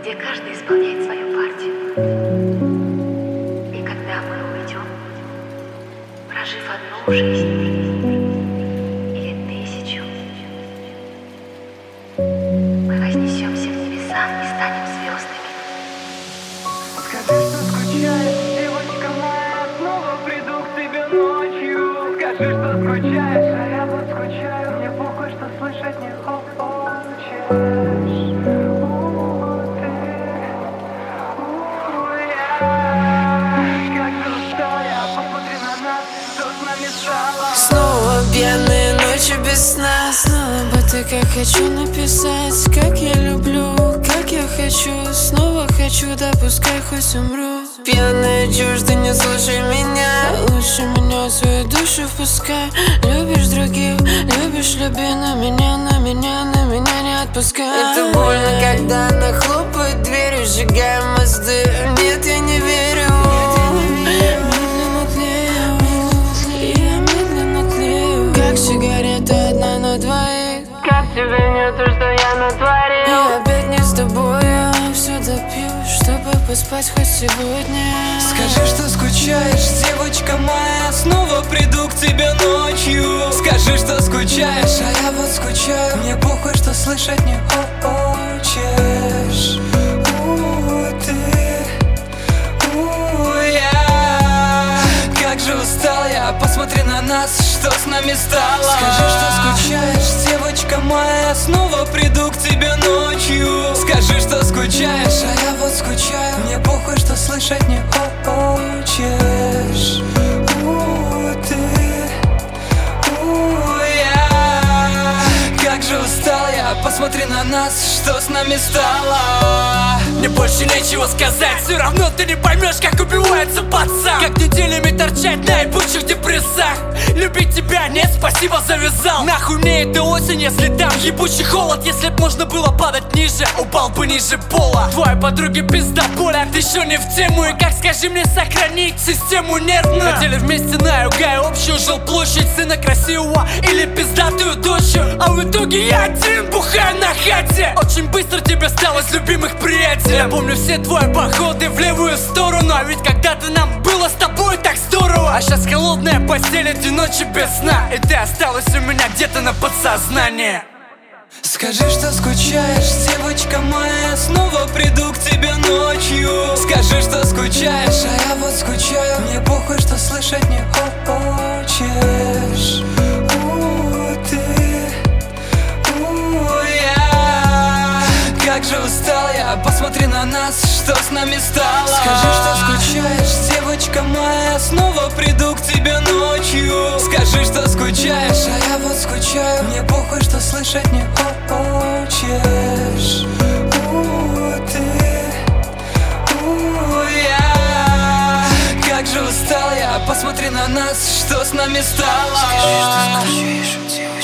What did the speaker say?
где каждый исполняет свою партию. И когда мы уйдем, прожив одну жизнь или 1000, мы вознесемся в небеса и станем звездами. Скажи, что скучаешь, девочка моя, снова приду к тебе ночью. Скажи, что скучаешь, а я вот скучаю, мне похуй, что слышать не хочешь. Снова пьяные ночи без сна. Снова бы ты, как хочу написать, как я люблю, как я хочу. Снова хочу, да пускай хоть умру. Пьяная чушь, ты не слушай меня. Лучше меня в свою душу впускай. Любишь других, любишь, люби, на меня не отпускай. Это больно, когда она хлопает дверью, сжигая мосты. Нет, я не верю. Сигарета одна на двоих. Как тебе не то, что я натворил? И опять не с тобой, я все допью, чтобы поспать хоть сегодня. Скажи, что скучаешь, девочка моя, снова приду к тебе ночью. Скажи, что скучаешь, а я вот скучаю, мне похуй, что слышать не хочешь. Как же устал я, посмотри на нас, что с нами стало. Скажи, что скучаешь, девочка моя, снова приду к тебе ночью. Скажи, что скучаешь, а я вот скучаю, мне похуй, что слышать не хочешь. Как же устал я, посмотри на нас, что с нами стало. Мне больше нечего сказать, все равно ты не поймешь, как убивается пацан. Как неделями торчать на ебучих депрессах. Любить тебя нет, спасибо, завязал. Нахуй мне эта осень, если там ебучий холод. Если б можно было падать ниже, упал бы ниже пола. Твоей подруге пизда боля, ты еще не в тему. И как, скажи мне, сохранить систему нервную? Хотели вместе на юга общую жилплощадь, сына красивого или пиздатую дочь. А в итоге я один бухаю на хате. Очень быстро тебе осталось любимых приятелей. Я помню все твои походы в левую сторону. А ведь когда-то нам было с тобой так здорово. А сейчас холодная постель, эти ночи без сна. И ты осталась у меня где-то на подсознании. Скажи, что скучаешь, девочка моя, снова приду к тебе ночью. Скажи, что скучаешь, а я вот скучаю, мне похуй, что слышать не хочешь. Как же устал я, посмотри на нас, что с нами стало. Скажи, что скучаешь, девочка моя, снова приду к тебе ночью. Скажи, что скучаешь, а я вот скучаю, мне похуй, что слышать не хочешь. Как же устал я, посмотри на нас, что с нами стало. Скажи, что скучаешь,